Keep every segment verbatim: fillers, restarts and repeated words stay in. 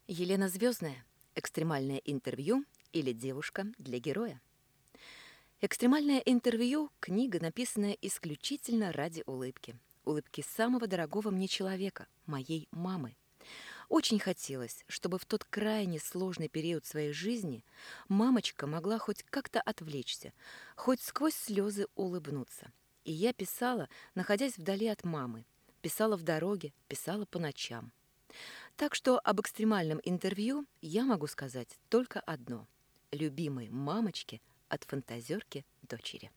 Елена Звездная. Экстремальное интервью или девушка для героя. Экстремальное интервью – книга, написанная исключительно ради улыбки. Улыбки самого дорогого мне человека, моей мамы. Очень хотелось, чтобы в тот крайне сложный период своей жизни мамочка могла хоть как-то отвлечься, хоть сквозь слезы улыбнуться. И я писала, находясь вдали от мамы. Писала в дороге, писала по ночам. Так что об экстремальном интервью я могу сказать только одно. Любимой мамочке от фантазерки дочери.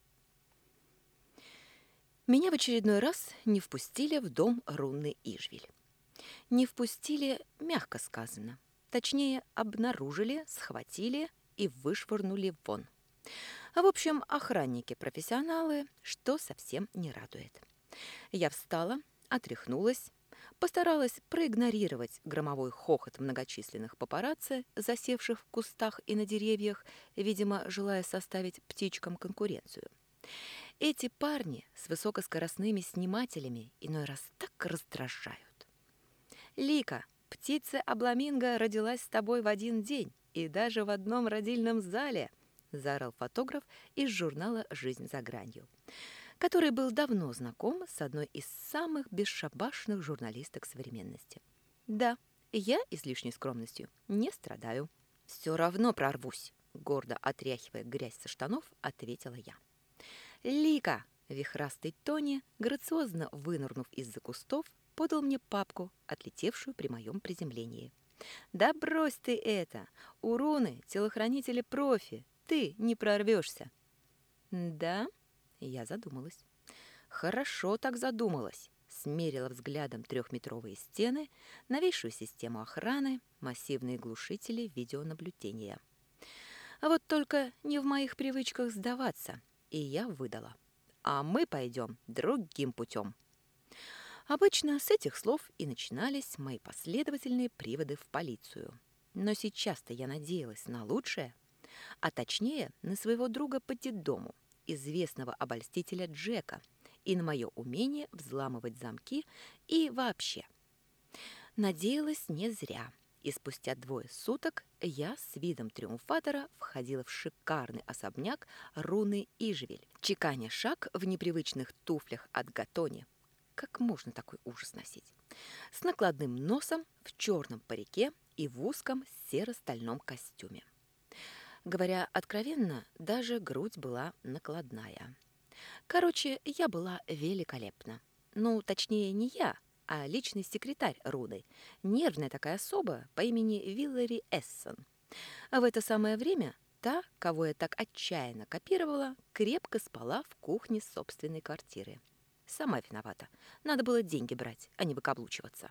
Меня в очередной раз не впустили в дом Руны Ижвиль. Не впустили, мягко сказано. Точнее, обнаружили, схватили и вышвырнули вон. А в общем, охранники-профессионалы, что совсем не радует. Я встала, отряхнулась, постаралась проигнорировать громовой хохот многочисленных папарацци, засевших в кустах и на деревьях, видимо, желая составить птичкам конкуренцию. Эти парни с высокоскоростными снимателями иной раз так раздражают. «Лика, птица-обламинго родилась с тобой в один день и даже в одном родильном зале», заорал фотограф из журнала «Жизнь за гранью», который был давно знаком с одной из самых бесшабашных журналисток современности. Да, я излишней скромностью не страдаю. «Все равно прорвусь», — гордо отряхивая грязь со штанов, ответила я. «Лика!» — вихрастый Тони, грациозно вынырнув из-за кустов, подал мне папку, отлетевшую при моем приземлении. «Да брось ты это! У Руны телохранители профи, ты не прорвешься!» «Да?» — я задумалась. Хорошо так задумалась. Смерила взглядом трехметровые стены, новейшую систему охраны, массивные глушители видеонаблюдения. А вот только не в моих привычках сдаваться, и я выдала. А мы пойдем другим путем. Обычно с этих слов и начинались мои последовательные приводы в полицию. Но сейчас-то я надеялась на лучшее, а точнее на своего друга по детдому, известного обольстителя Джека, и на мое умение взламывать замки и вообще. Надеялась не зря, и спустя двое суток я с видом триумфатора входила в шикарный особняк Руны Ижвиль, чеканя шаг в непривычных туфлях от Гатони. Как можно такой ужас носить? С накладным носом, в черном парике и в узком серо-стальном костюме. Говоря откровенно, даже грудь была накладная. Короче, я была великолепна. Ну, точнее, не я, а личный секретарь Руды, нервная такая особа по имени Виллари Эссон. А в это самое время та, кого я так отчаянно копировала, крепко спала в кухне собственной квартиры. Сама виновата. Надо было деньги брать, а не выкаблучиваться.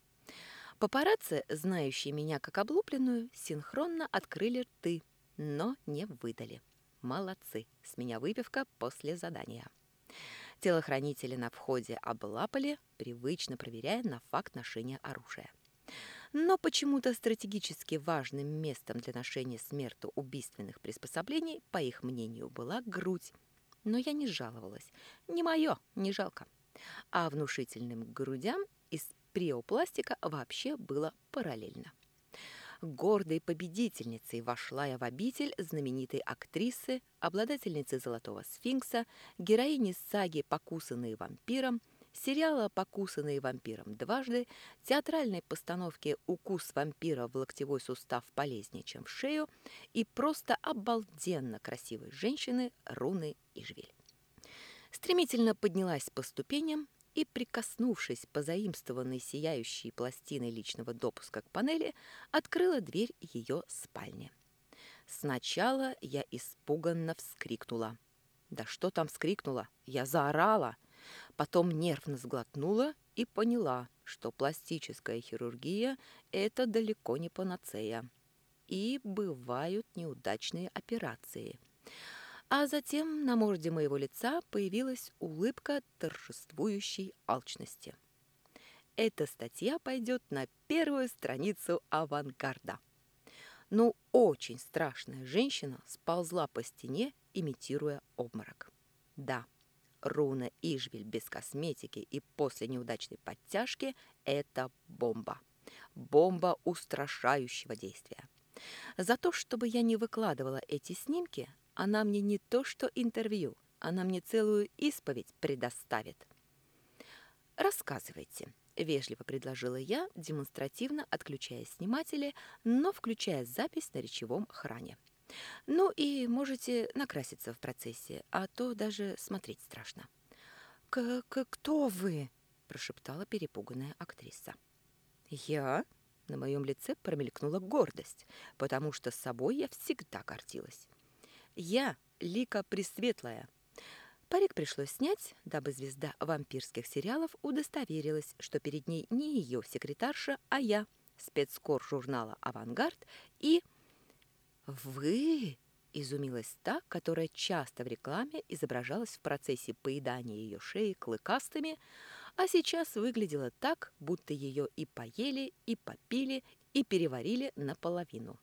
Папарацци, знающие меня как облупленную, синхронно открыли рты, но не выдали. Молодцы, с меня выпивка после задания. Телохранители на входе облапали, привычно проверяя на факт ношения оружия. Но почему-то стратегически важным местом для ношения смертоубийственных приспособлений, по их мнению, была грудь. Но я не жаловалась. Не мое, не жалко. А внушительным грудям из приопластика вообще было параллельно. Гордой победительницей вошла я в обитель знаменитой актрисы, обладательницы «Золотого сфинкса», героини саги «Покусанные вампиром», сериала «Покусанные вампиром дважды», театральной постановки «Укус вампира в локтевой сустав полезнее, чем в шею» и просто обалденно красивой женщины Руны Ижвиль. Стремительно поднялась по ступеням и, прикоснувшись позаимствованной сияющей пластиной личного допуска к панели, открыла дверь ее спальни. Сначала я испуганно вскрикнула. Да что там вскрикнула? Я заорала. Потом нервно сглотнула и поняла, что пластическая хирургия – это далеко не панацея. И бывают неудачные операции. А затем на морде моего лица появилась улыбка торжествующей алчности. Эта статья пойдет на первую страницу «Авангарда». Ну, очень страшная женщина сползла по стене, имитируя обморок. Да, Руна Ижвиль без косметики и после неудачной подтяжки – это бомба. бомба устрашающего действия. За то, чтобы я не выкладывала эти снимки, она мне не то что интервью, она мне целую исповедь предоставит. «Рассказывайте», — вежливо предложила я, демонстративно отключая сниматели, но включая запись на речевом охране. «Ну и можете накраситься в процессе, а то даже смотреть страшно». «К -к «Кто вы?» – прошептала перепуганная актриса. «Я?» – на моем лице промелькнула гордость, потому что с собой я всегда гордилась. «Я Лика Пресветлая». Парик пришлось снять, дабы звезда вампирских сериалов удостоверилась, что перед ней не ее секретарша, а я, спецкор журнала «Авангард» и... «Вы?» – изумилась та, которая часто в рекламе изображалась в процессе поедания ее шеи клыкастыми, а сейчас выглядела так, будто ее и поели, и попили, и переварили наполовину.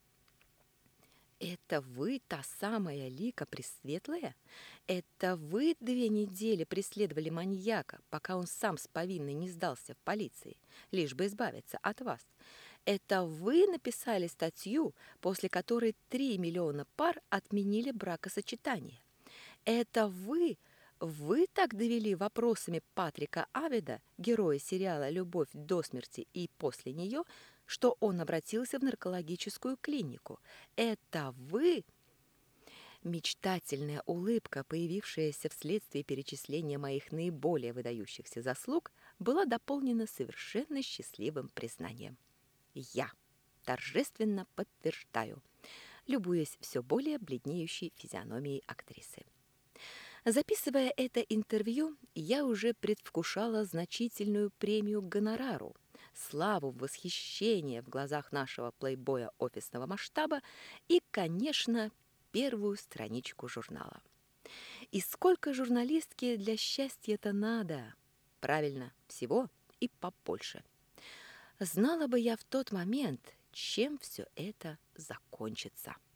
«Это вы та самая Лика Пресветлая? Это вы две недели преследовали маньяка, пока он сам с повинной не сдался в полиции, лишь бы избавиться от вас? Это вы написали статью, после которой три миллиона пар отменили бракосочетание? Это вы, вы так довели вопросами Патрика Авида, героя сериала «Любовь до смерти» и после нее, что он обратился в наркологическую клинику? Это вы...» Мечтательная улыбка, появившаяся вследствие перечисления моих наиболее выдающихся заслуг, была дополнена совершенно счастливым признанием. «Я торжественно подтверждаю», любуясь все более бледнеющей физиономией актрисы. Записывая это интервью, я уже предвкушала значительную премию гонорару, славу, восхищение в глазах нашего плейбоя офисного масштаба и, конечно, первую страничку журнала. И сколько журналистке для счастья-то надо? Правильно, всего и побольше. Знала бы я в тот момент, чем все это закончится.